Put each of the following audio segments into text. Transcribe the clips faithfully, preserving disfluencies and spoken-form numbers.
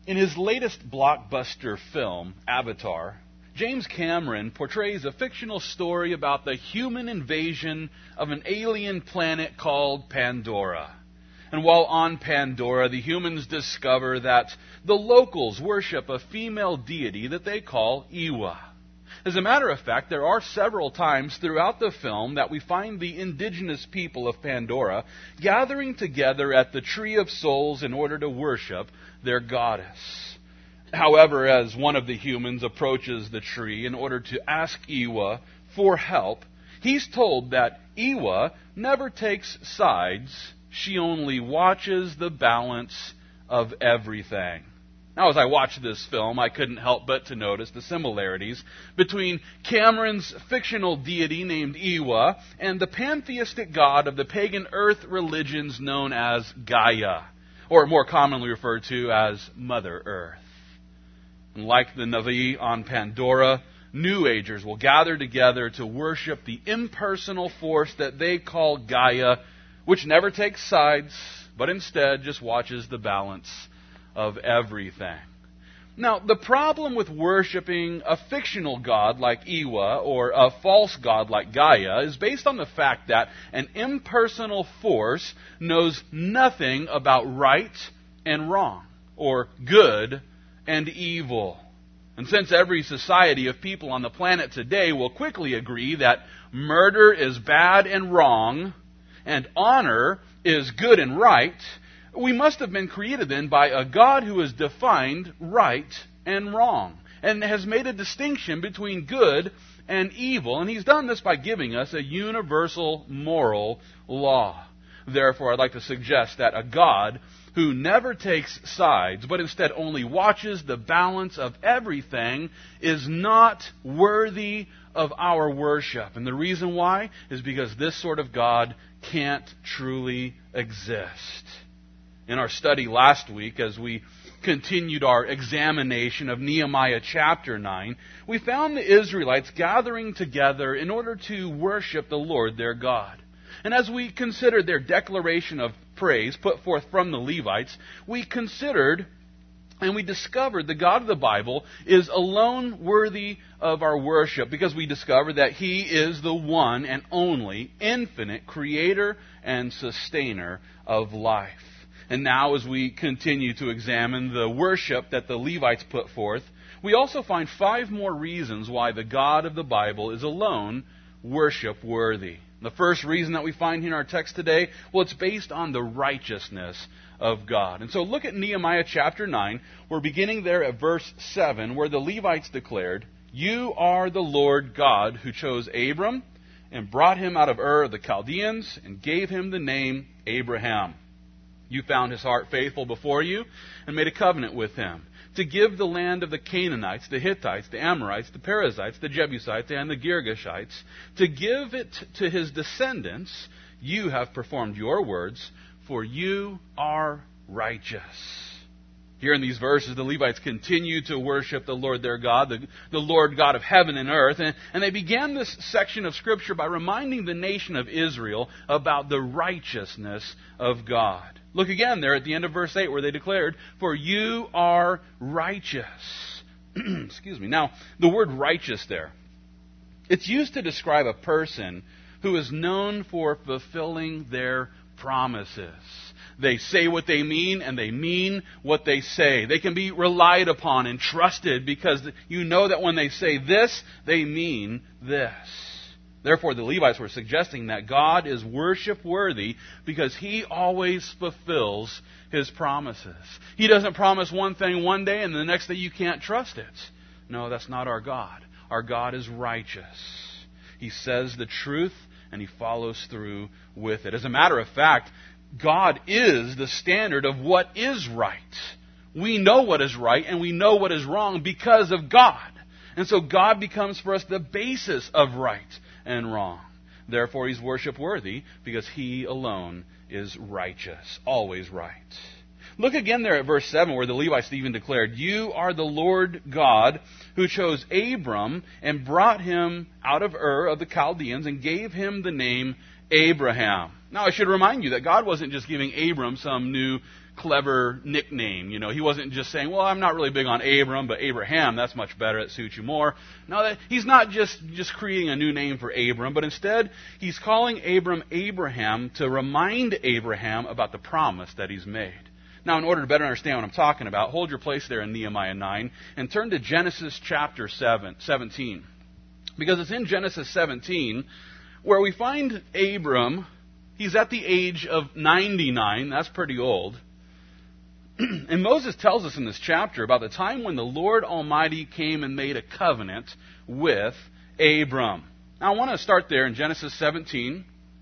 In his latest blockbuster film, Avatar, James Cameron portrays a fictional story about the human invasion of an alien planet called Pandora. And while on Pandora, the humans discover that the locals worship a female deity that they call Eywa. As a matter of fact, there are several times throughout the film that we find the indigenous people of Pandora gathering together at the Tree of Souls in order to worship their goddess. However, as one of the humans approaches the tree in order to ask Eywa for help, he's told that Eywa never takes sides. She only watches the balance of everything. Now, as I watched this film, I couldn't help but to notice the similarities between Cameron's fictional deity named Eywa and the pantheistic god of the pagan earth religions known as Gaia, or more commonly referred to as Mother Earth. And like the Na'vi on Pandora, New Agers will gather together to worship the impersonal force that they call Gaia, which never takes sides, but instead just watches the balance of everything. Now, the problem with worshiping a fictional god like Eywa or a false god like Gaia is based on the fact that an impersonal force knows nothing about right and wrong, or good and evil. And since every society of people on the planet today will quickly agree that murder is bad and wrong, and honor is good and right, we must have been created then by a God who has defined right and wrong, and has made a distinction between good and evil, and He's done this by giving us a universal moral law. Therefore, I'd like to suggest that a God who never takes sides, but instead only watches the balance of everything, is not worthy of our worship. And the reason why is because this sort of God can't truly exist. In our study last week, as we continued our examination of Nehemiah chapter nine, we found the Israelites gathering together in order to worship the Lord their God. And as we considered their declaration of praise put forth from the Levites, we considered and we discovered the God of the Bible is alone worthy of our worship, because we discovered that He is the one and only infinite creator and sustainer of life. And now, as we continue to examine the worship that the Levites put forth, we also find five more reasons why the God of the Bible is alone worship worthy. The first reason that we find here in our text today, well, it's based on the righteousness of God. And so look at Nehemiah chapter nine. We're beginning there at verse seven, where the Levites declared, "You are the Lord God who chose Abram and brought him out of Ur of the Chaldeans and gave him the name Abraham. You found his heart faithful before you and made a covenant with him to give the land of the Canaanites, the Hittites, the Amorites, the Perizzites, the Jebusites, and the Girgashites, to give it to his descendants. You have performed your words, for you are righteous." Here in these verses, the Levites continue to worship the Lord their God, the, the Lord God of heaven and earth. And, and they began this section of Scripture by reminding the nation of Israel about the righteousness of God. Look again there at the end of verse eight, where they declared, "For you are righteous." Excuse me. Now, the word righteous there, it's used to describe a person who is known for fulfilling their promises. They say what they mean, and they mean what they say. They can be relied upon and trusted because you know that when they say this, they mean this. Therefore, the Levites were suggesting that God is worship-worthy because He always fulfills His promises. He doesn't promise one thing one day and the next day you can't trust it. No, that's not our God. Our God is righteous. He says the truth and He follows through with it. As a matter of fact, God is the standard of what is right. We know what is right and we know what is wrong because of God. And so God becomes for us the basis of right and wrong. Therefore, He's worship-worthy because He alone is righteous, always right. Look again there at verse seven, where the Levites even declared, "You are the Lord God who chose Abram and brought him out of Ur of the Chaldeans and gave him the name Abraham." Now, I should remind you that God wasn't just giving Abram some new clever nickname. You know, he wasn't just saying, well, I'm not really big on Abram, but Abraham, that's much better. It suits you more. No, that, he's not just, just creating a new name for Abram, but instead he's calling Abram Abraham to remind Abraham about the promise that he's made. Now, in order to better understand what I'm talking about, hold your place there in Nehemiah nine and turn to Genesis chapter seven, seventeen. Because it's in Genesis seventeen where we find Abram. He's at the age of ninety-nine. That's pretty old. And Moses tells us in this chapter about the time when the Lord Almighty came and made a covenant with Abram. Now, I want to start there in Genesis seventeen.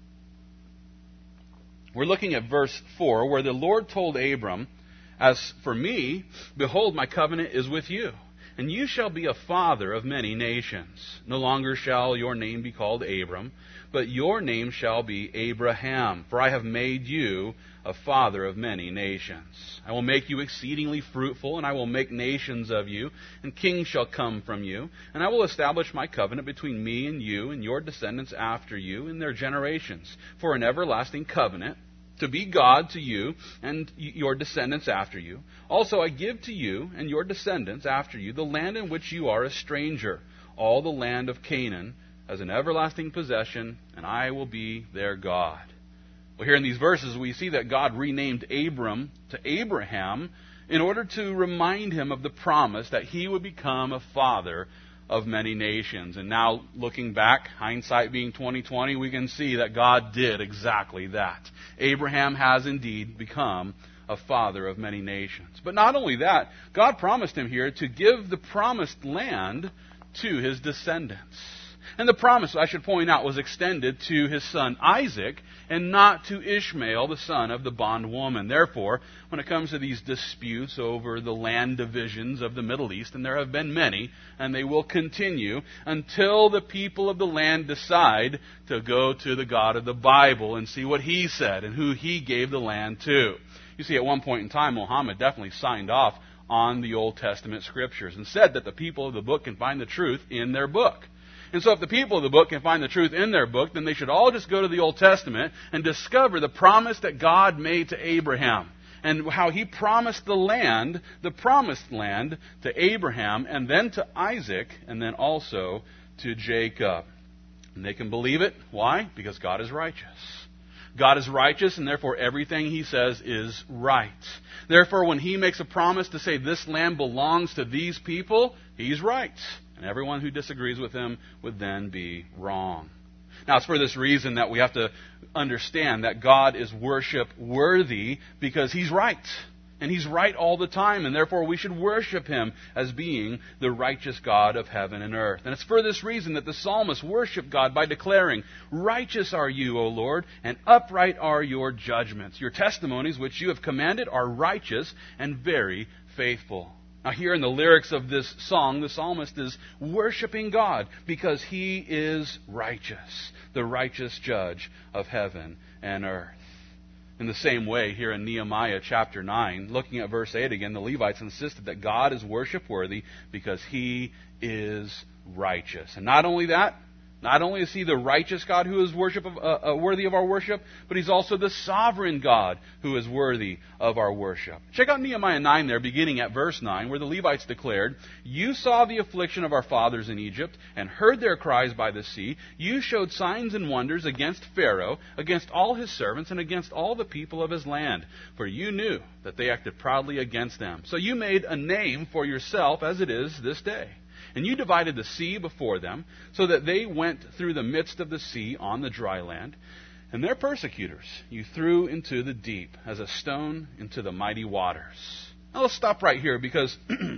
We're looking at verse four, where the Lord told Abram, "As for me, behold, my covenant is with you, and you shall be a father of many nations. No longer shall your name be called Abram, but your name shall be Abraham, for I have made you a father of many nations. I will make you exceedingly fruitful, and I will make nations of you, and kings shall come from you. And I will establish my covenant between me and you and your descendants after you in their generations, for an everlasting covenant, to be God to you and your descendants after you. Also I give to you and your descendants after you the land in which you are a stranger, all the land of Canaan, as an everlasting possession, and I will be their God." Well, here in these verses, we see that God renamed Abram to Abraham in order to remind him of the promise that he would become a father of many nations. And now, looking back, hindsight being twenty twenty, we can see that God did exactly that. Abraham has indeed become a father of many nations. But not only that, God promised him here to give the promised land to his descendants. And the promise, I should point out, was extended to his son Isaac and not to Ishmael, the son of the bondwoman. Therefore, when it comes to these disputes over the land divisions of the Middle East, and there have been many, and they will continue until the people of the land decide to go to the God of the Bible and see what he said and who he gave the land to. You see, at one point in time, Muhammad definitely signed off on the Old Testament scriptures and said that the people of the book can find the truth in their book. And so if the people of the book can find the truth in their book, then they should all just go to the Old Testament and discover the promise that God made to Abraham and how he promised the land, the promised land, to Abraham and then to Isaac and then also to Jacob. And they can believe it. Why? Because God is righteous. God is righteous, and therefore everything he says is right. Therefore, when he makes a promise to say this land belongs to these people, he's right. And everyone who disagrees with him would then be wrong. Now, it's for this reason that we have to understand that God is worship worthy because he's right. And he's right all the time, and therefore we should worship him as being the righteous God of heaven and earth. And it's for this reason that the psalmist worshiped God by declaring, "Righteous are you, O Lord, and upright are your judgments. Your testimonies which you have commanded are righteous and very faithful." Now, here in the lyrics of this song, the psalmist is worshiping God because he is righteous, the righteous judge of heaven and earth. In the same way, here in Nehemiah chapter nine, looking at verse eight again, the Levites insisted that God is worship-worthy because he is righteous. And not only that, not only is he the righteous God who is worship of, uh, uh, worthy of our worship, but he's also the sovereign God who is worthy of our worship. Check out Nehemiah nine there, beginning at verse nine, where the Levites declared, "You saw the affliction of our fathers in Egypt, and heard their cries by the sea. You showed signs and wonders against Pharaoh, against all his servants, and against all the people of his land. For you knew that they acted proudly against them. So you made a name for yourself as it is this day. And you divided the sea before them, so that they went through the midst of the sea on the dry land. And their persecutors you threw into the deep, as a stone into the mighty waters." Now let's stop right here, because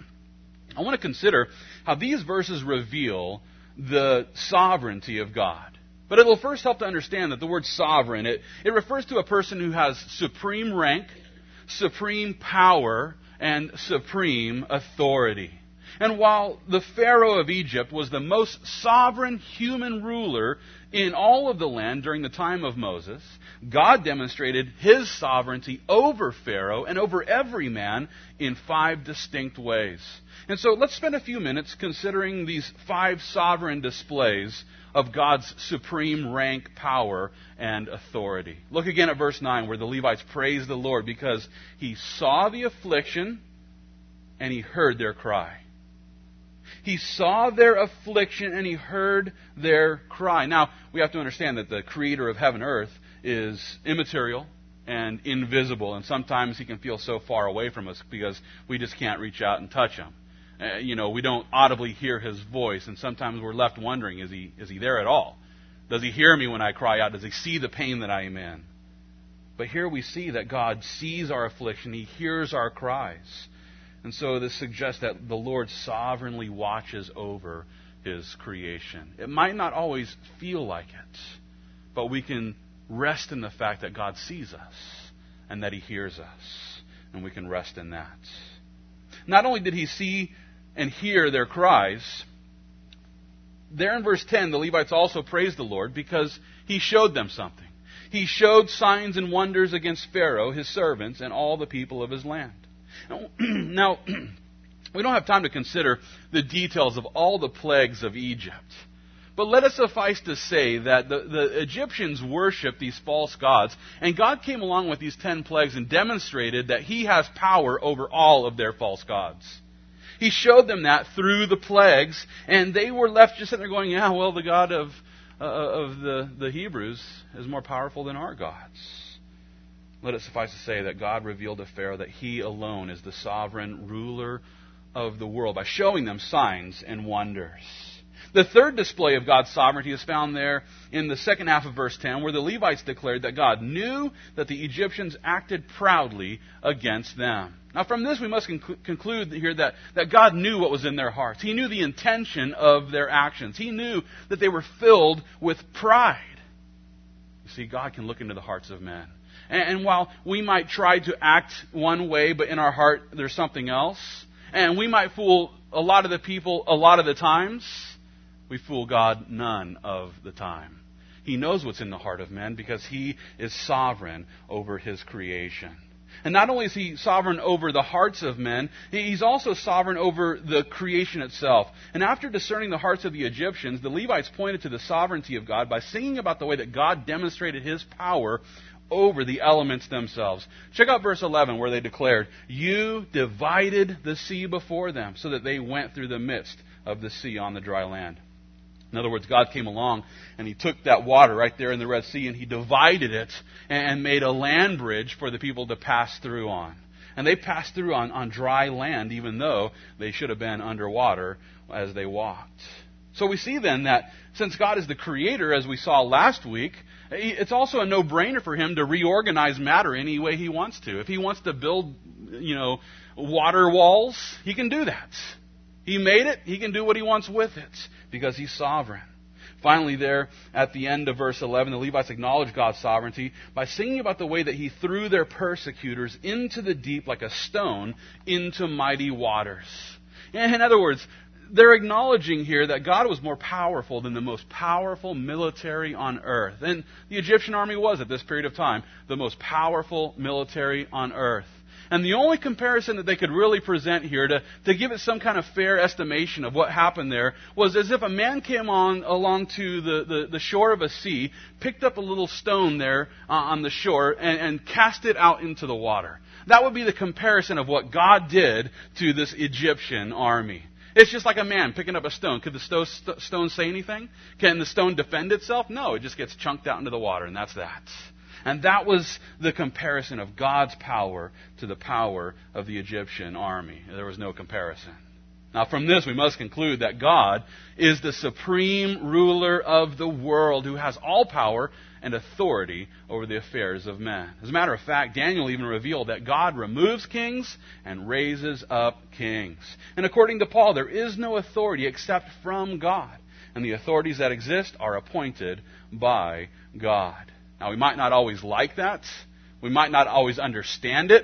I want to consider how these verses reveal the sovereignty of God. But it will first help to understand that the word sovereign, it, it refers to a person who has supreme rank, supreme power, and supreme authority. And while the Pharaoh of Egypt was the most sovereign human ruler in all of the land during the time of Moses, God demonstrated his sovereignty over Pharaoh and over every man in five distinct ways. And so let's spend a few minutes considering these five sovereign displays of God's supreme rank, power, and authority. Look again at verse nine, where the Levites praise the Lord because he saw the affliction and he heard their cry. He saw their affliction and he heard their cry. Now, we have to understand that the creator of heaven and earth is immaterial and invisible, and sometimes he can feel so far away from us because we just can't reach out and touch him. Uh, you know, we don't audibly hear his voice, and sometimes we're left wondering, is he, is he there at all? Does he hear me when I cry out? Does he see the pain that I am in? But here we see that God sees our affliction. He hears our cries. And so this suggests that the Lord sovereignly watches over his creation. It might not always feel like it, but we can rest in the fact that God sees us and that he hears us, and we can rest in that. Not only did he see and hear their cries, there in verse ten, the Levites also praised the Lord because he showed them something. He showed signs and wonders against Pharaoh, his servants, and all the people of his land. Now, we don't have time to consider the details of all the plagues of Egypt. But let us suffice to say that the, the Egyptians worshipped these false gods, and God came along with these ten plagues and demonstrated that he has power over all of their false gods. He showed them that through the plagues, and they were left just sitting there going, yeah, well, the God of, uh, of the, the Hebrews is more powerful than our gods. Let it suffice to say that God revealed to Pharaoh that he alone is the sovereign ruler of the world by showing them signs and wonders. The third display of God's sovereignty is found there in the second half of verse ten, where the Levites declared that God knew that the Egyptians acted proudly against them. Now, from this, we must conc- conclude here that, that God knew what was in their hearts. He knew the intention of their actions. He knew that they were filled with pride. You see, God can look into the hearts of men. And, and while we might try to act one way, but in our heart there's something else, and we might fool a lot of the people a lot of the times, we fool God none of the time. He knows what's in the heart of men because he is sovereign over his creation. And not only is he sovereign over the hearts of men, he's also sovereign over the creation itself. And after discerning the hearts of the Egyptians, the Levites pointed to the sovereignty of God by singing about the way that God demonstrated his power over the elements themselves. Check out verse eleven, where they declared, "You divided the sea before them so that they went through the midst of the sea on the dry land." In other words, God came along and he took that water right there in the Red Sea and he divided it and made a land bridge for the people to pass through on. And they passed through on, on dry land, even though they should have been underwater as they walked. So we see then that since God is the creator, as we saw last week, it's also a no-brainer for him to reorganize matter any way he wants to. If he wants to build, you know, water walls, he can do that. He made it, he can do what he wants with it because he's sovereign. Finally, there at the end of verse eleven, the Levites acknowledge God's sovereignty by singing about the way that he threw their persecutors into the deep like a stone into mighty waters. In other words, they're acknowledging here that God was more powerful than the most powerful military on earth. And the Egyptian army was, at this period of time, the most powerful military on earth. And the only comparison that they could really present here to, to give it some kind of fair estimation of what happened there was as if a man came on along to the, the, the shore of a sea, picked up a little stone there uh, on the shore, and, and cast it out into the water. That would be the comparison of what God did to this Egyptian army. It's just like a man picking up a stone. Could the sto- st- stone say anything? Can the stone defend itself? No, it just gets chunked out into the water, and that's that. And that was the comparison of God's power to the power of the Egyptian army. There was no comparison. Now, from this, we must conclude that God is the supreme ruler of the world who has all power and authority over the affairs of men. As a matter of fact, Daniel even revealed that God removes kings and raises up kings. And according to Paul, there is no authority except from God. And the authorities that exist are appointed by God. Now, we might not always like that. We might not always understand it.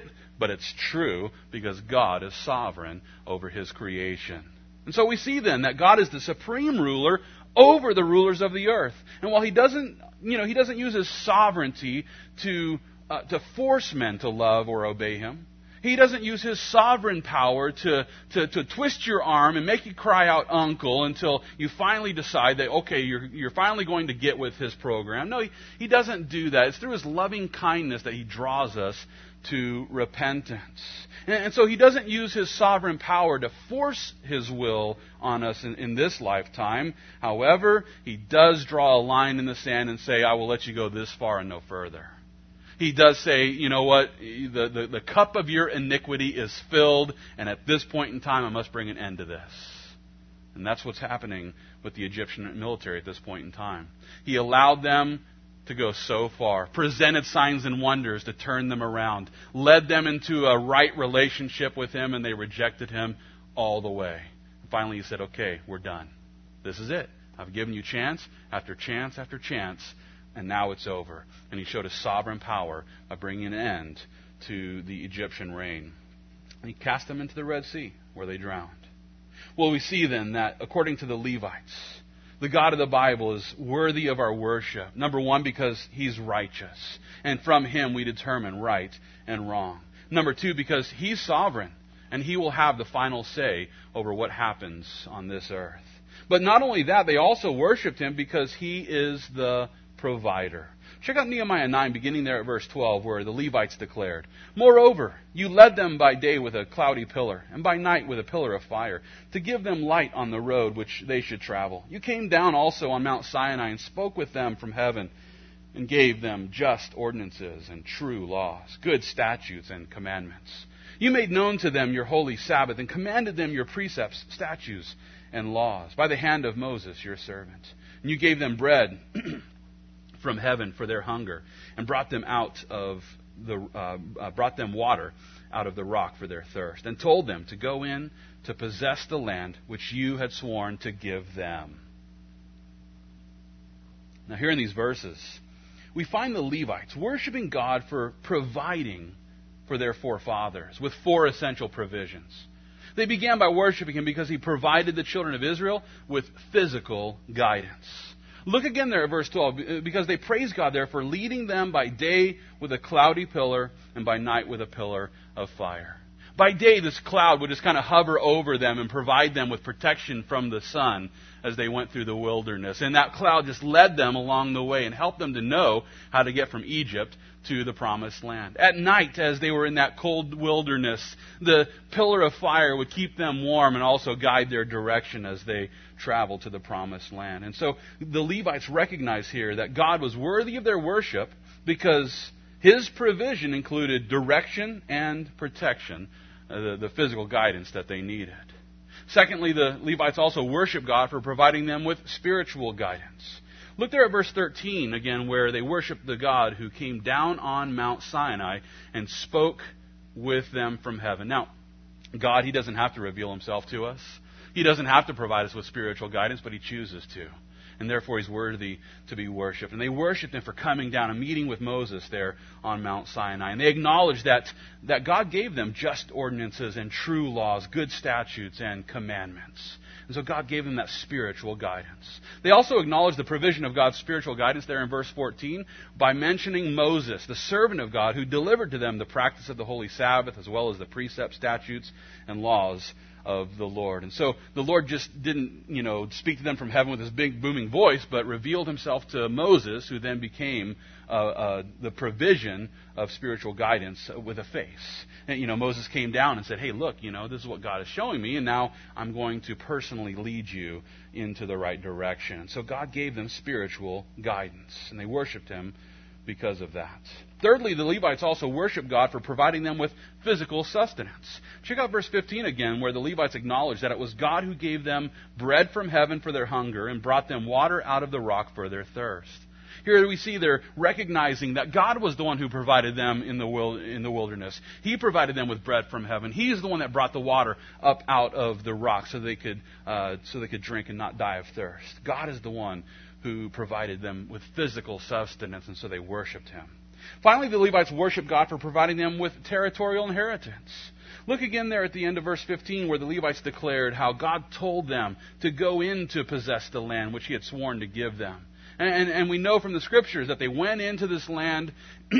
but it's true because God is sovereign over His creation. And so we see then that God is the supreme ruler over the rulers of the earth. And while He doesn't, you know, He doesn't use His sovereignty to uh, to force men to love or obey Him. He doesn't use His sovereign power to, to, to twist your arm and make you cry out uncle until you finally decide that, okay, you're, you're finally going to get with His program. No, he, he doesn't do that. It's through His loving kindness that He draws us to repentance. And, and so He doesn't use His sovereign power to force His will on us in, in this lifetime. However, He does draw a line in the sand and say, I will let you go this far and no further. He does say, you know what, the, the, the cup of your iniquity is filled, and at this point in time I must bring an end to this. And that's what's happening with the Egyptian military at this point in time. He allowed them to go so far, presented signs and wonders to turn them around, led them into a right relationship with Him, and they rejected Him all the way. And finally He said, okay, we're done. This is it. I've given you chance after chance after chance, and now it's over. And He showed His sovereign power by bringing an end to the Egyptian reign. And He cast them into the Red Sea, where they drowned. Well, we see then that according to the Levites, the God of the Bible is worthy of our worship. Number one, because He's righteous. And from Him we determine right and wrong. Number two, because He's sovereign. And He will have the final say over what happens on this earth. But not only that, they also worshiped Him because He is the provider. Check out Nehemiah nine, beginning there at verse twelve, where the Levites declared, Moreover, you led them by day with a cloudy pillar, and by night with a pillar of fire, to give them light on the road which they should travel. You came down also on Mount Sinai and spoke with them from heaven, and gave them just ordinances and true laws, good statutes and commandments. You made known to them your holy Sabbath, and commanded them your precepts, statutes, and laws, by the hand of Moses your servant. And you gave them bread from heaven for their hunger, and brought them out of the uh, uh, brought them water out of the rock for their thirst, and told them to go in to possess the land which you had sworn to give them. Now, here in these verses, we find the Levites worshiping God for providing for their forefathers with four essential provisions. They began by worshiping Him because He provided the children of Israel with physical guidance. Look again there at verse twelve, because they praise God there for leading them by day with a cloudy pillar and by night with a pillar of fire. By day, this cloud would just kind of hover over them and provide them with protection from the sun as they went through the wilderness. And that cloud just led them along the way and helped them to know how to get from Egypt to the promised land. At night, as they were in that cold wilderness, the pillar of fire would keep them warm and also guide their direction as they traveled to the promised land. And so the Levites recognize here that God was worthy of their worship because His provision included direction and protection, uh, the, the physical guidance that they needed. Secondly, the Levites also worship God for providing them with spiritual guidance. Look there at verse thirteen again, where they worship the God who came down on Mount Sinai and spoke with them from heaven. Now, God, He doesn't have to reveal Himself to us. He doesn't have to provide us with spiritual guidance, but He chooses to. And therefore He's worthy to be worshipped. And they worshiped Him for coming down and meeting with Moses there on Mount Sinai. And they acknowledged that, that God gave them just ordinances and true laws, good statutes and commandments. And so God gave them that spiritual guidance. They also acknowledged the provision of God's spiritual guidance there in verse fourteen by mentioning Moses, the servant of God, who delivered to them the practice of the holy Sabbath as well as the precepts, statutes, and laws of the Lord. And so the Lord just didn't, you know, speak to them from heaven with His big booming voice, but revealed Himself to Moses, who then became uh, uh, the provision of spiritual guidance with a face. And, you know, Moses came down and said, hey, look, you know, this is what God is showing me, and now I'm going to personally lead you into the right direction. And so God gave them spiritual guidance, and they worshiped Him because of that. Thirdly, the Levites also worship God for providing them with physical sustenance. Check out verse fifteen again, where the Levites acknowledge that it was God who gave them bread from heaven for their hunger and brought them water out of the rock for their thirst. Here we see they're recognizing that God was the one who provided them in the in the wilderness. He provided them with bread from heaven. He's the one that brought the water up out of the rock so they could uh, so they could drink and not die of thirst. God is the one who provided them with physical sustenance, and so they worshipped Him. Finally, the Levites worshiped God for providing them with territorial inheritance. Look again there at the end of verse fifteen where the Levites declared how God told them to go in to possess the land which he had sworn to give them. And, and, and we know from the Scriptures that they went into this land,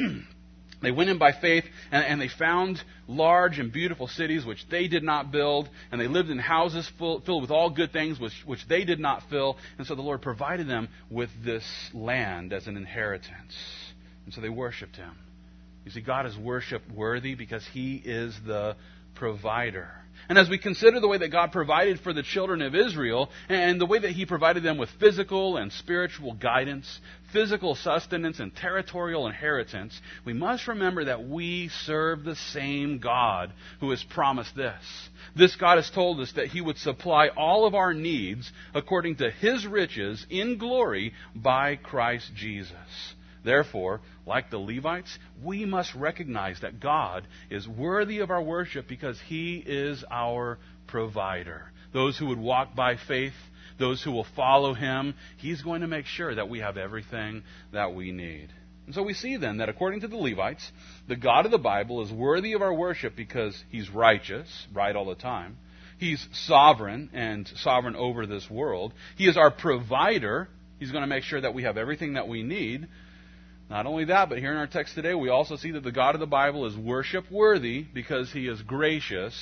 they went in by faith, and, and they found large and beautiful cities which they did not build, and they lived in houses full, filled with all good things which, which they did not fill. And so the Lord provided them with this land as an inheritance. And so they worshipped him. You see, God is worship worthy because he is the provider. And as we consider the way that God provided for the children of Israel, and the way that he provided them with physical and spiritual guidance, physical sustenance, and territorial inheritance, we must remember that we serve the same God who has promised this. This God has told us that he would supply all of our needs according to his riches in glory by Christ Jesus. Therefore, like the Levites, we must recognize that God is worthy of our worship because he is our provider. Those who would walk by faith, those who will follow him, he's going to make sure that we have everything that we need. And so we see then that according to the Levites, the God of the Bible is worthy of our worship because he's righteous, right all the time. He's sovereign and sovereign over this world. He is our provider. He's going to make sure that we have everything that we need. Not only that, but here in our text today, we also see that the God of the Bible is worship worthy because he is gracious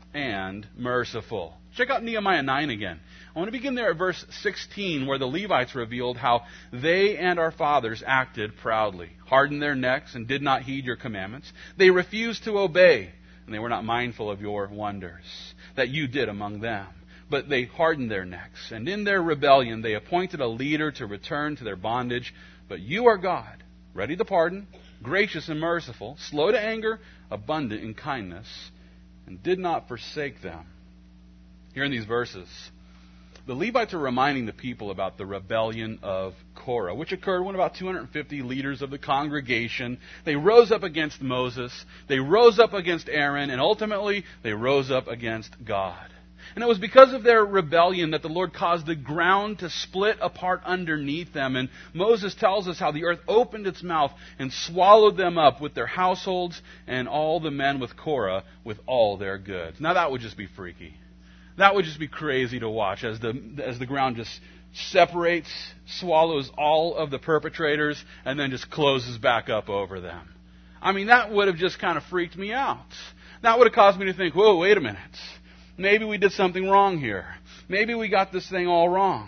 and merciful. Check out Nehemiah nine again. I want to begin there at verse sixteen, where the Levites revealed how they and our fathers acted proudly, hardened their necks, and did not heed your commandments. They refused to obey, and they were not mindful of your wonders that you did among them. But they hardened their necks, and in their rebellion they appointed a leader to return to their bondage. But you are God, ready to pardon, gracious and merciful, slow to anger, abundant in kindness, and did not forsake them. Here in these verses, the Levites are reminding the people about the rebellion of Korah, which occurred when about two hundred fifty leaders of the congregation, they rose up against Moses, they rose up against Aaron, and ultimately they rose up against God. And it was because of their rebellion that the Lord caused the ground to split apart underneath them. And Moses tells us how the earth opened its mouth and swallowed them up with their households and all the men with Korah with all their goods. Now that would just be freaky. That would just be crazy to watch as the as the ground just separates, swallows all of the perpetrators, and then just closes back up over them. I mean, that would have just kind of freaked me out. That would have caused me to think, whoa, wait a minute. Maybe we did something wrong here. Maybe we got this thing all wrong.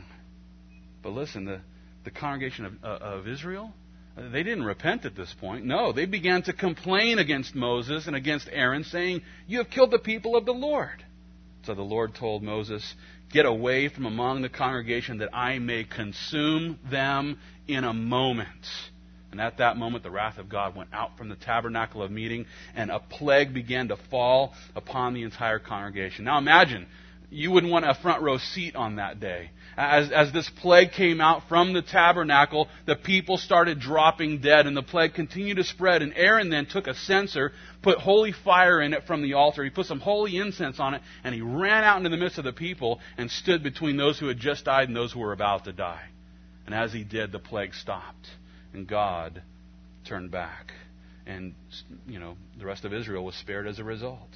But listen, the, the congregation of, uh, of Israel, they didn't repent at this point. No, they began to complain against Moses and against Aaron, saying, you have killed the people of the Lord. So the Lord told Moses, get away from among the congregation that I may consume them in a moment. And at that moment, the wrath of God went out from the tabernacle of meeting, and a plague began to fall upon the entire congregation. Now imagine, you wouldn't want a front row seat on that day. As, as this plague came out from the tabernacle, the people started dropping dead, and the plague continued to spread. And Aaron then took a censer, put holy fire in it from the altar. He put some holy incense on it, and he ran out into the midst of the people and stood between those who had just died and those who were about to die. And as he did, the plague stopped. And God turned back. And, you know, the rest of Israel was spared as a result.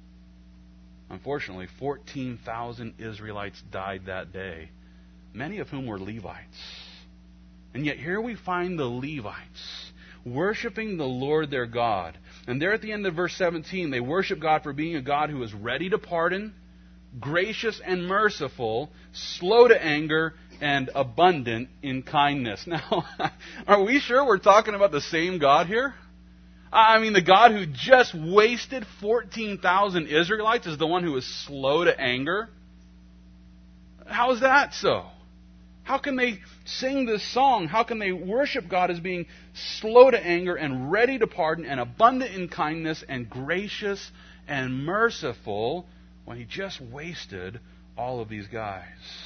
Unfortunately, fourteen thousand Israelites died that day, many of whom were Levites. And yet here we find the Levites worshiping the Lord their God. And there at the end of verse seventeen, they worship God for being a God who is ready to pardon, gracious and merciful, slow to anger, and abundant in kindness. Now, are we sure we're talking about the same God here? I mean, the God who just wasted fourteen thousand Israelites is the one who is slow to anger? How is that so? How can they sing this song? How can they worship God as being slow to anger and ready to pardon and abundant in kindness and gracious and merciful when he just wasted all of these guys?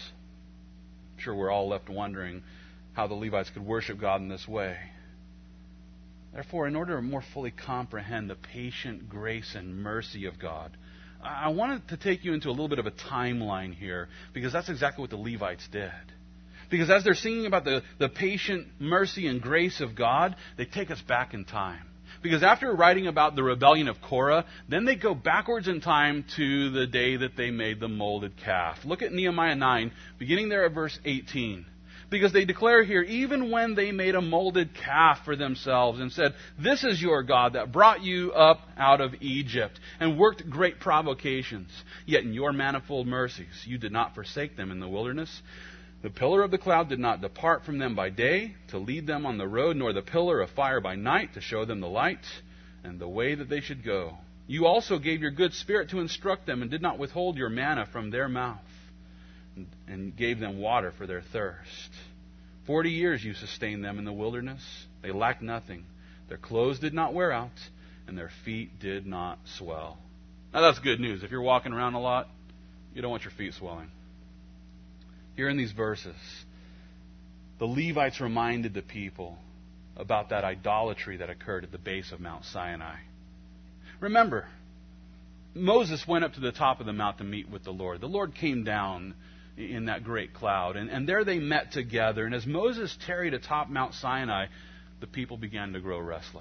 I'm sure we're all left wondering how the Levites could worship God in this way. Therefore, in order to more fully comprehend the patient grace and mercy of God, I wanted to take you into a little bit of a timeline here, because that's exactly what the Levites did. Because as they're singing about the, the patient mercy and grace of God, they take us back in time. Because after writing about the rebellion of Korah, then they go backwards in time to the day that they made the molded calf. Look at Nehemiah nine, beginning there at verse eighteen. Because they declare here, even when they made a molded calf for themselves and said, "This is your God that brought you up out of Egypt and worked great provocations. Yet in your manifold mercies you did not forsake them in the wilderness. The pillar of the cloud did not depart from them by day to lead them on the road, nor the pillar of fire by night to show them the light and the way that they should go. You also gave your good spirit to instruct them and did not withhold your manna from their mouth and gave them water for their thirst. Forty years you sustained them in the wilderness. They lacked nothing. Their clothes did not wear out, and their feet did not swell." Now that's good news. If you're walking around a lot, you don't want your feet swelling. Here in these verses, the Levites reminded the people about that idolatry that occurred at the base of Mount Sinai. Remember, Moses went up to the top of the mount to meet with the Lord. The Lord came down in that great cloud, and, and there they met together. And as Moses tarried atop Mount Sinai, the people began to grow restless.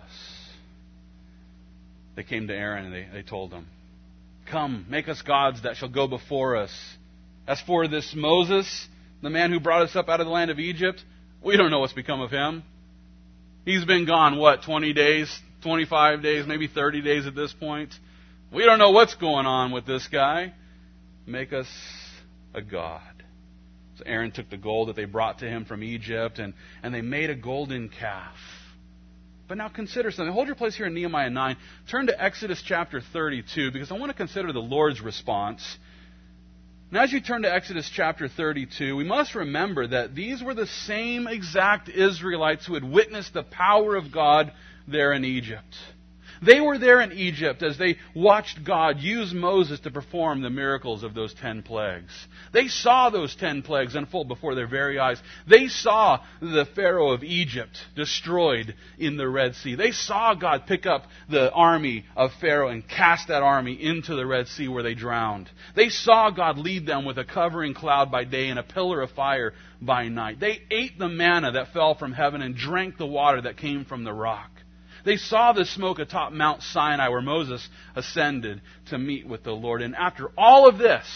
They came to Aaron and they, they told him, "Come, make us gods that shall go before us. As for this Moses, the man who brought us up out of the land of Egypt, we don't know what's become of him. He's been gone, what, twenty days, twenty-five days, maybe thirty days at this point. We don't know what's going on with this guy. Make us a god." So Aaron took the gold that they brought to him from Egypt, and, and they made a golden calf. But now consider something. Hold your place here in Nehemiah nine. Turn to Exodus chapter thirty-two, because I want to consider the Lord's response. And as you turn to Exodus chapter thirty-two, we must remember that these were the same exact Israelites who had witnessed the power of God there in Egypt. They were there in Egypt as they watched God use Moses to perform the miracles of those ten plagues. They saw those ten plagues unfold before their very eyes. They saw the Pharaoh of Egypt destroyed in the Red Sea. They saw God pick up the army of Pharaoh and cast that army into the Red Sea where they drowned. They saw God lead them with a covering cloud by day and a pillar of fire by night. They ate the manna that fell from heaven and drank the water that came from the rock. They saw the smoke atop Mount Sinai where Moses ascended to meet with the Lord. And after all of this,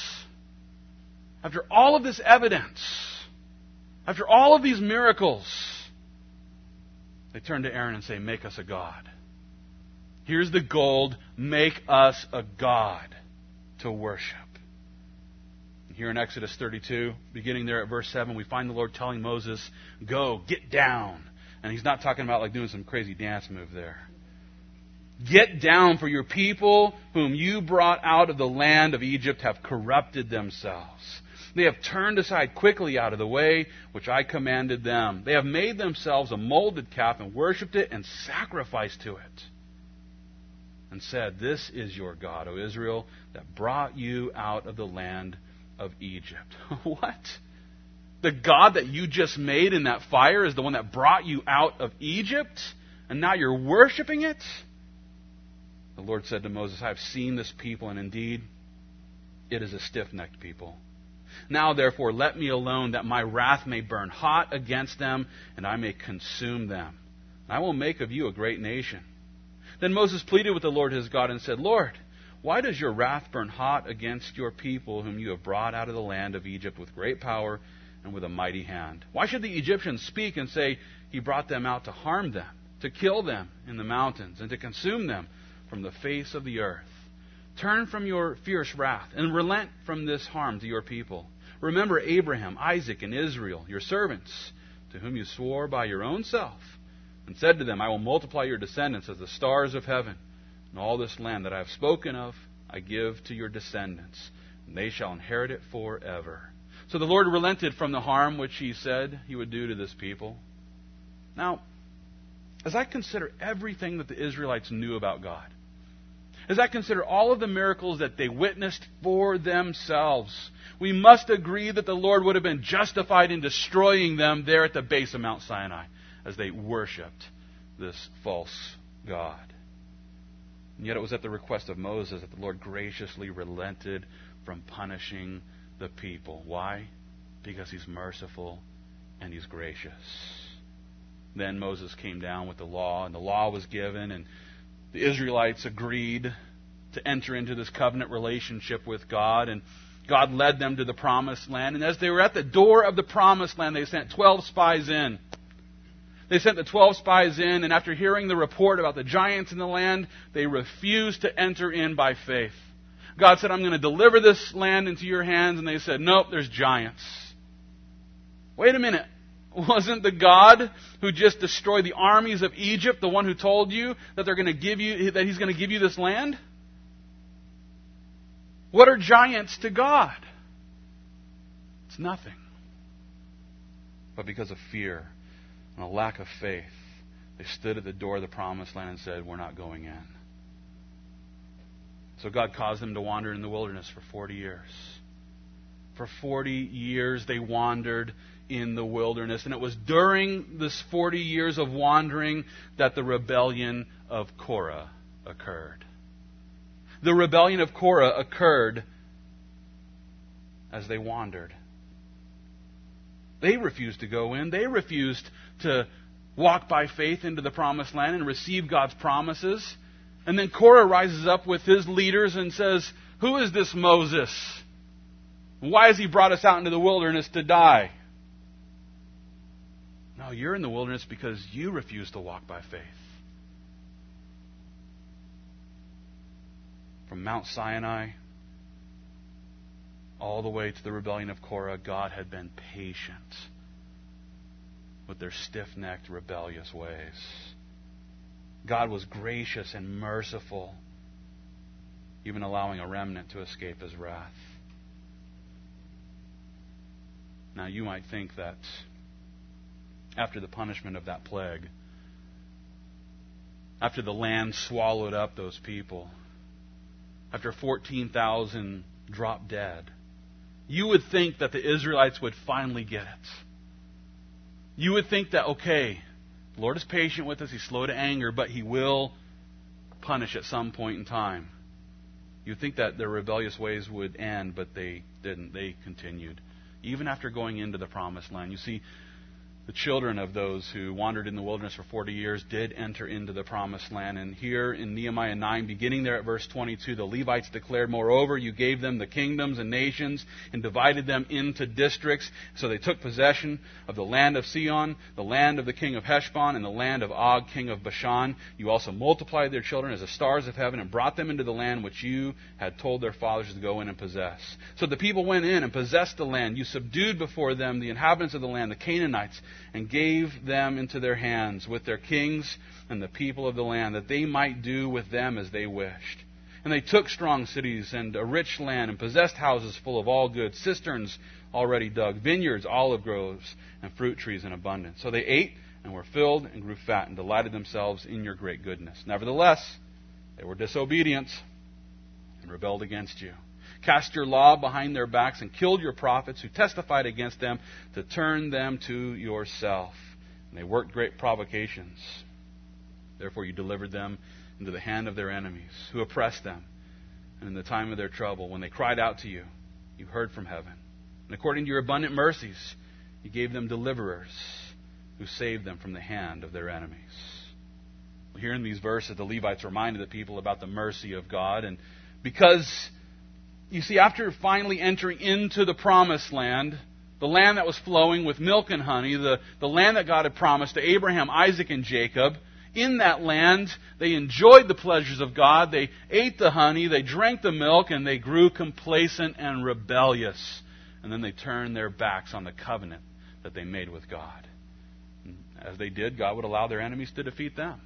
after all of this evidence, after all of these miracles, they turn to Aaron and say, "Make us a god. Here's the gold. Make us a god to worship." Here in Exodus thirty-two, beginning there at verse seven, we find the Lord telling Moses, "Go, get down." And he's not talking about like doing some crazy dance move there. "Get down, for your people whom you brought out of the land of Egypt have corrupted themselves. They have turned aside quickly out of the way which I commanded them. They have made themselves a molded calf and worshipped it and sacrificed to it. And said, 'This is your God, O Israel, that brought you out of the land of Egypt.'" What? The God that you just made in that fire is the one that brought you out of Egypt? And now you're worshiping it? The Lord said to Moses, "I have seen this people, and indeed it is a stiff-necked people. Now therefore let me alone, that my wrath may burn hot against them, and I may consume them. And I will make of you a great nation." Then Moses pleaded with the Lord his God and said, "Lord, why does your wrath burn hot against your people whom you have brought out of the land of Egypt with great power and with a mighty hand? Why should the Egyptians speak and say, 'He brought them out to harm them, to kill them in the mountains, and to consume them from the face of the earth'? Turn from your fierce wrath and relent from this harm to your people. Remember Abraham, Isaac, and Israel, your servants, to whom you swore by your own self, and said to them, 'I will multiply your descendants as the stars of heaven, and all this land that I have spoken of I give to your descendants, and they shall inherit it forever.' So the Lord relented from the harm which he said he would do to this people." Now, as I consider everything that the Israelites knew about God, as I consider all of the miracles that they witnessed for themselves, we must agree that the Lord would have been justified in destroying them there at the base of Mount Sinai as they worshipped this false god. And yet it was at the request of Moses that the Lord graciously relented from punishing the people. Why? Because he's merciful and He's gracious. Then Moses came down with the law, and the law was given, and the Israelites agreed to enter into this covenant relationship with God, and God led them to the promised land. And as they were at the door of the promised land, they sent twelve spies in. They sent the twelve spies in, and after hearing the report about the giants in the land, they refused to enter in by faith. God said, I'm going to deliver this land into your hands, and they said, nope, there's giants. Wait a minute. Wasn't the God who just destroyed the armies of Egypt the one who told you that they're going to give you, that He's going to give you this land? What are giants to God? It's nothing. But because of fear and a lack of faith, they stood at the door of the promised land and said, we're not going in. So God caused them to wander in the wilderness for forty years. For forty years they wandered in the wilderness. And it was during this forty years of wandering that the rebellion of Korah occurred. The rebellion of Korah occurred as they wandered. They refused to go in. They refused to walk by faith into the promised land and receive God's promises. And then Korah rises up with his leaders and says, who is this Moses? Why has he brought us out into the wilderness to die? No, you're in the wilderness because you refuse to walk by faith. From Mount Sinai all the way to the rebellion of Korah, God had been patient with their stiff-necked, rebellious ways. God was gracious and merciful, even allowing a remnant to escape His wrath. Now, you might think that after the punishment of that plague, after the land swallowed up those people, after fourteen thousand dropped dead, you would think that the Israelites would finally get it. You would think that, okay, the Lord is patient with us, He's slow to anger, but He will punish at some point in time. You'd think that their rebellious ways would end, but they didn't. They continued. Even after going into the promised land. You see, the children of those who wandered in the wilderness for forty years did enter into the promised land. And here in Nehemiah nine, beginning there at verse twenty-two, the Levites declared, moreover, you gave them the kingdoms and nations and divided them into districts. So they took possession of the land of Sihon, the land of the king of Heshbon, and the land of Og, king of Bashan. You also multiplied their children as the stars of heaven and brought them into the land which you had told their fathers to go in and possess. So the people went in and possessed the land. You subdued before them the inhabitants of the land, the Canaanites, and gave them into their hands with their kings and the people of the land, that they might do with them as they wished. And they took strong cities and a rich land, and possessed houses full of all goods, cisterns already dug, vineyards, olive groves, and fruit trees in abundance. So they ate and were filled and grew fat and delighted themselves in your great goodness. Nevertheless, they were disobedient and rebelled against you, cast your law behind their backs, and killed your prophets who testified against them to turn them to yourself. And they worked great provocations. Therefore you delivered them into the hand of their enemies, who oppressed them. And in the time of their trouble, when they cried out to you, you heard from heaven. And according to your abundant mercies, you gave them deliverers who saved them from the hand of their enemies. Well, here in these verses, the Levites reminded the people about the mercy of God. And because, you see, after finally entering into the promised land, the land that was flowing with milk and honey, the, the land that God had promised to Abraham, Isaac, and Jacob, in that land, they enjoyed the pleasures of God. They ate the honey, they drank the milk, and they grew complacent and rebellious. And then they turned their backs on the covenant that they made with God. And as they did, God would allow their enemies to defeat them.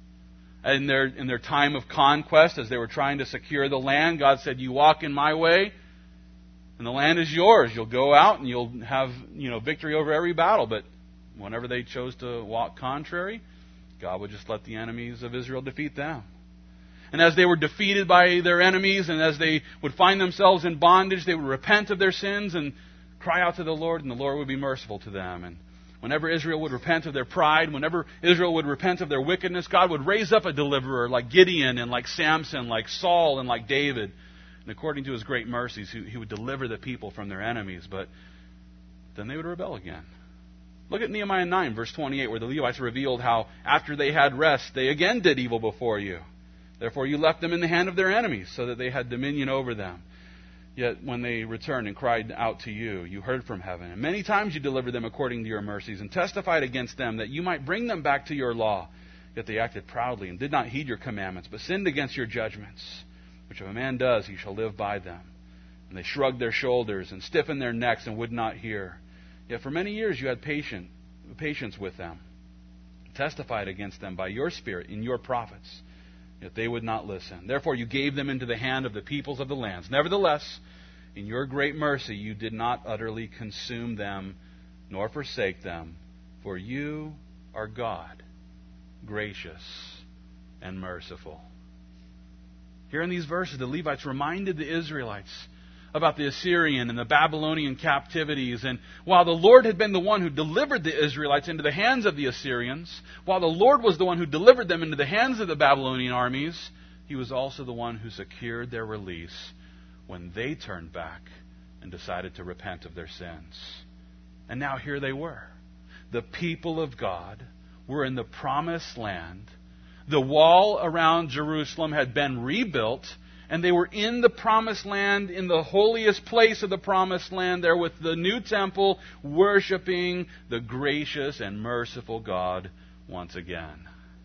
In their, in their time of conquest, as they were trying to secure the land, God said, you walk in my way, and the land is yours. You'll go out and you'll have, you know, victory over every battle. But whenever they chose to walk contrary, God would just let the enemies of Israel defeat them. And as they were defeated by their enemies, and as they would find themselves in bondage, they would repent of their sins and cry out to the Lord, and the Lord would be merciful to them. And whenever Israel would repent of their pride, whenever Israel would repent of their wickedness, God would raise up a deliverer like Gideon and like Samson, like Saul and like David. And according to His great mercies, He would deliver the people from their enemies. But then they would rebel again. Look at Nehemiah nine, verse twenty-eight, where the Levites revealed how after they had rest, they again did evil before you. Therefore you left them in the hand of their enemies, so that they had dominion over them. Yet when they returned and cried out to you, you heard from heaven. And many times you delivered them according to your mercies, and testified against them that you might bring them back to your law. Yet they acted proudly and did not heed your commandments, but sinned against your judgments. Which if a man does, he shall live by them. And they shrugged their shoulders and stiffened their necks and would not hear. Yet for many years you had patient, patience with them, testified against them by your Spirit in your prophets. Yet they would not listen. Therefore you gave them into the hand of the peoples of the lands. Nevertheless, in your great mercy you did not utterly consume them, nor forsake them. For you are God, gracious and merciful. Here in these verses, the Levites reminded the Israelites about the Assyrian and the Babylonian captivities. And while the Lord had been the one who delivered the Israelites into the hands of the Assyrians, while the Lord was the one who delivered them into the hands of the Babylonian armies, He was also the one who secured their release when they turned back and decided to repent of their sins. And now here they were. The people of God were in the promised land. The wall around Jerusalem had been rebuilt, and they were in the promised land, in the holiest place of the promised land, there with the new temple, worshiping the gracious and merciful God once again.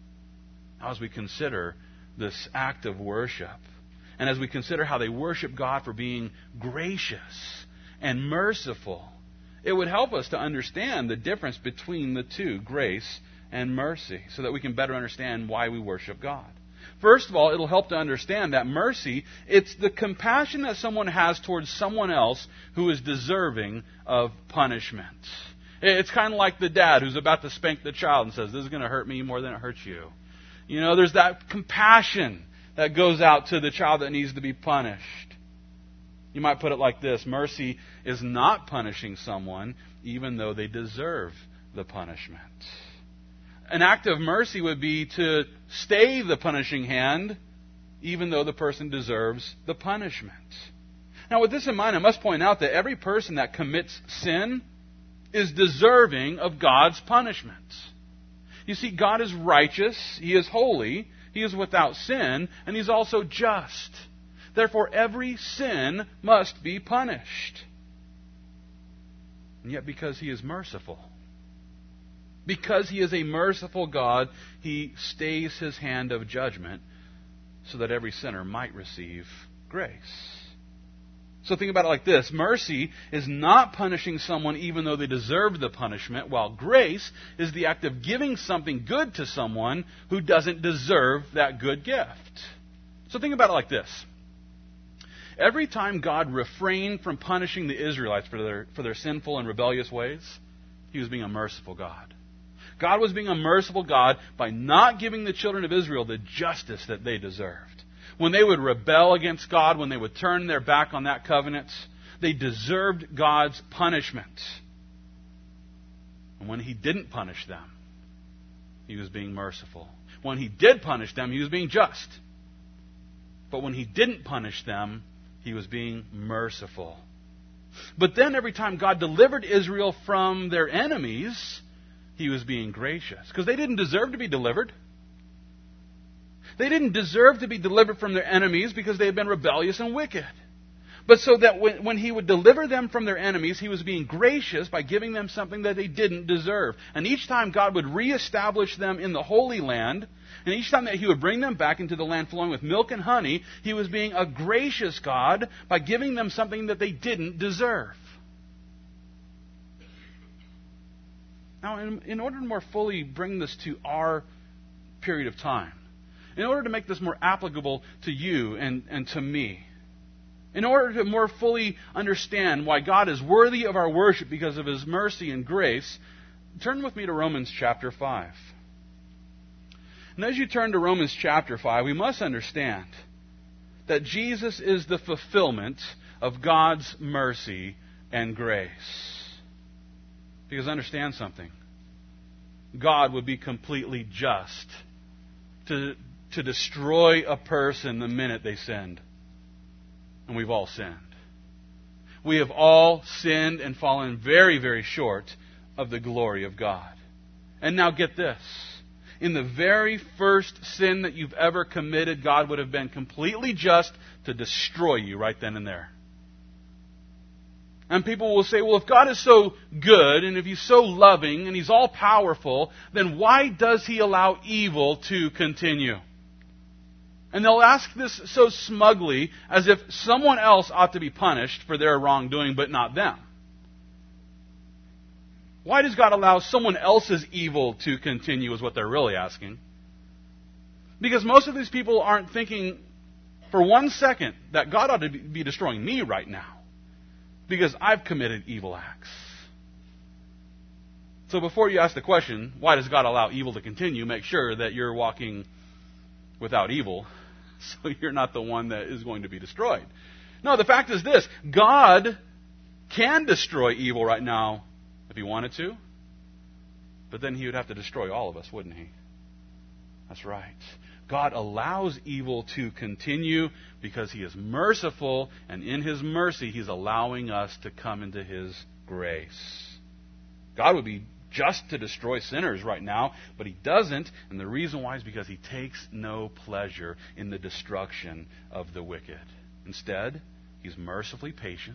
Now, as we consider this act of worship, and as we consider how they worship God for being gracious and merciful, it would help us to understand the difference between the two, grace and mercy, so that we can better understand why we worship God. First of all, it'll help to understand that mercy, it's the compassion that someone has towards someone else who is deserving of punishment. It's kind of like the dad who's about to spank the child and says, this is going to hurt me more than it hurts you. You know, there's that compassion that goes out to the child that needs to be punished. You might put it like this: mercy is not punishing someone even though they deserve the punishment. An act of mercy would be to stay the punishing hand, even though the person deserves the punishment. Now, with this in mind, I must point out that every person that commits sin is deserving of God's punishment. You see, God is righteous, He is holy, He is without sin, and He's also just. Therefore, every sin must be punished. And yet, because He is merciful, because He is a merciful God, He stays His hand of judgment so that every sinner might receive grace. So think about it like this: mercy is not punishing someone even though they deserve the punishment, while grace is the act of giving something good to someone who doesn't deserve that good gift. So think about it like this. Every time God refrained from punishing the Israelites for their, for their sinful and rebellious ways, He was being a merciful God. God was being a merciful God by not giving the children of Israel the justice that they deserved. When they would rebel against God, when they would turn their back on that covenant, they deserved God's punishment. And when He didn't punish them, He was being merciful. When He did punish them, He was being just. But when He didn't punish them, He was being merciful. But then every time God delivered Israel from their enemies, He was being gracious. Because they didn't deserve to be delivered. They didn't deserve to be delivered from their enemies because they had been rebellious and wicked. But so that when, when He would deliver them from their enemies, He was being gracious by giving them something that they didn't deserve. And each time God would reestablish them in the Holy Land, and each time that He would bring them back into the land flowing with milk and honey, He was being a gracious God by giving them something that they didn't deserve. Now, in, in order to more fully bring this to our period of time, in order to make this more applicable to you and, and to me, in order to more fully understand why God is worthy of our worship because of His mercy and grace, turn with me to Romans chapter five. And as you turn to Romans chapter five, we must understand that Jesus is the fulfillment of God's mercy and grace. Because understand something. God would be completely just to, to destroy a person the minute they sinned. And we've all sinned. We have all sinned and fallen very, very short of the glory of God. And now get this. In the very first sin that you've ever committed, God would have been completely just to destroy you right then and there. And people will say, well, if God is so good and if He's so loving and He's all powerful, then why does He allow evil to continue? And they'll ask this so smugly as if someone else ought to be punished for their wrongdoing, but not them. Why does God allow someone else's evil to continue is what they're really asking. Because most of these people aren't thinking for one second that God ought to be destroying me right now because I've committed evil acts. So before you ask the question, why does God allow evil to continue, make sure that you're walking without evil so you're not the one that is going to be destroyed. No, the fact is this. God can destroy evil right now if He wanted to, but then He would have to destroy all of us, wouldn't He? That's right. God allows evil to continue because He is merciful, and in His mercy He's allowing us to come into His grace. God would be just to destroy sinners right now, but He doesn't, and the reason why is because He takes no pleasure in the destruction of the wicked. Instead, He's mercifully patient,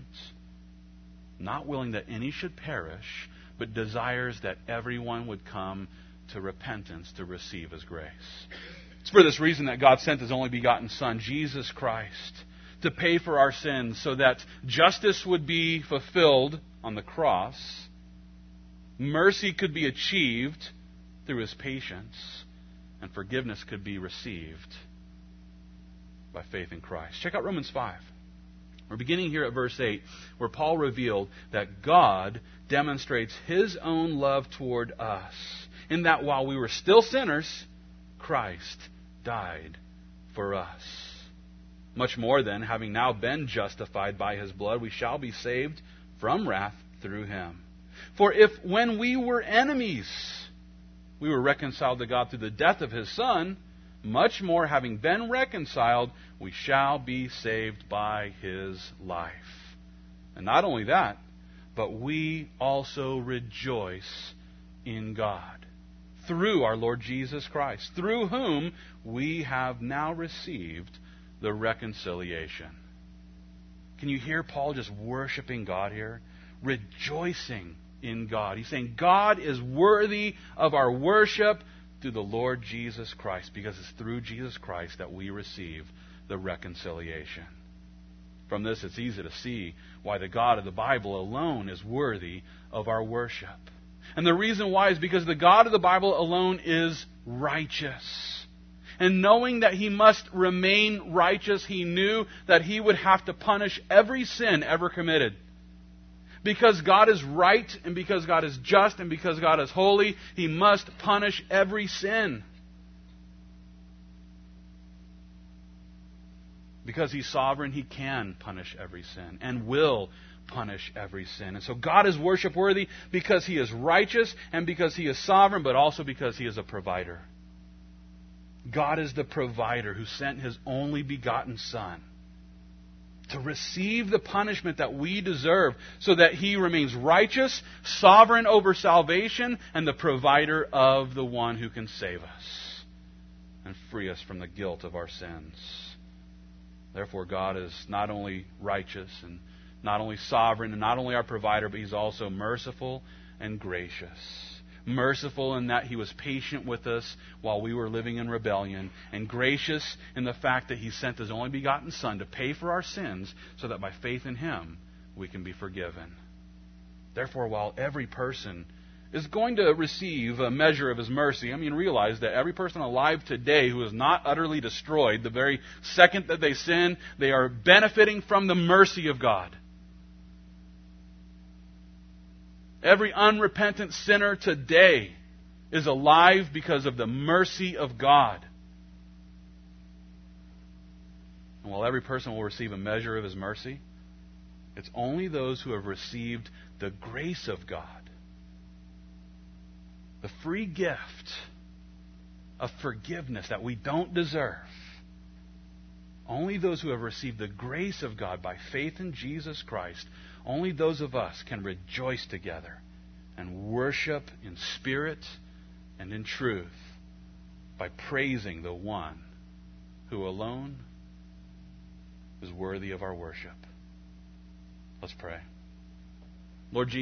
not willing that any should perish, but desires that everyone would come to repentance to receive His grace. It's for this reason that God sent His only begotten Son, Jesus Christ, to pay for our sins so that justice would be fulfilled on the cross, mercy could be achieved through His patience, and forgiveness could be received by faith in Christ. Check out Romans five. We're beginning here at verse eight, where Paul revealed that God demonstrates His own love toward us, in that while we were still sinners, Christ died for us. Much more then, having now been justified by His blood, we shall be saved from wrath through Him. For if when we were enemies, we were reconciled to God through the death of His Son, much more, having been reconciled, we shall be saved by His life. And not only that, but we also rejoice in God through our Lord Jesus Christ, through whom we have now received the reconciliation. Can you hear Paul just worshiping God here? Rejoicing in God. He's saying God is worthy of our worship through the Lord Jesus Christ, because it's through Jesus Christ that we receive the reconciliation. From this, it's easy to see why the God of the Bible alone is worthy of our worship. And the reason why is because the God of the Bible alone is righteous. And knowing that He must remain righteous, He knew that He would have to punish every sin ever committed. Because God is right, and because God is just, and because God is holy, He must punish every sin. Because He's sovereign, He can punish every sin, and will punish every sin. And so God is worship worthy because He is righteous, and because He is sovereign, but also because He is a provider. God is the provider who sent His only begotten Son to receive the punishment that we deserve, so that He remains righteous, sovereign over salvation, and the provider of the one who can save us and free us from the guilt of our sins. Therefore, God is not only righteous and not only sovereign and not only our provider, but He's also merciful and gracious. Merciful in that He was patient with us while we were living in rebellion, and gracious in the fact that He sent His only begotten Son to pay for our sins so that by faith in Him we can be forgiven. Therefore, while every person is going to receive a measure of His mercy, I mean, realize that every person alive today who is not utterly destroyed, the very second that they sin, they are benefiting from the mercy of God. Every unrepentant sinner today is alive because of the mercy of God. And while every person will receive a measure of His mercy, it's only those who have received the grace of God, the free gift of forgiveness that we don't deserve. Only those who have received the grace of God by faith in Jesus Christ, only those of us can rejoice together and worship in spirit and in truth by praising the one who alone is worthy of our worship. Let's pray. Lord Jesus,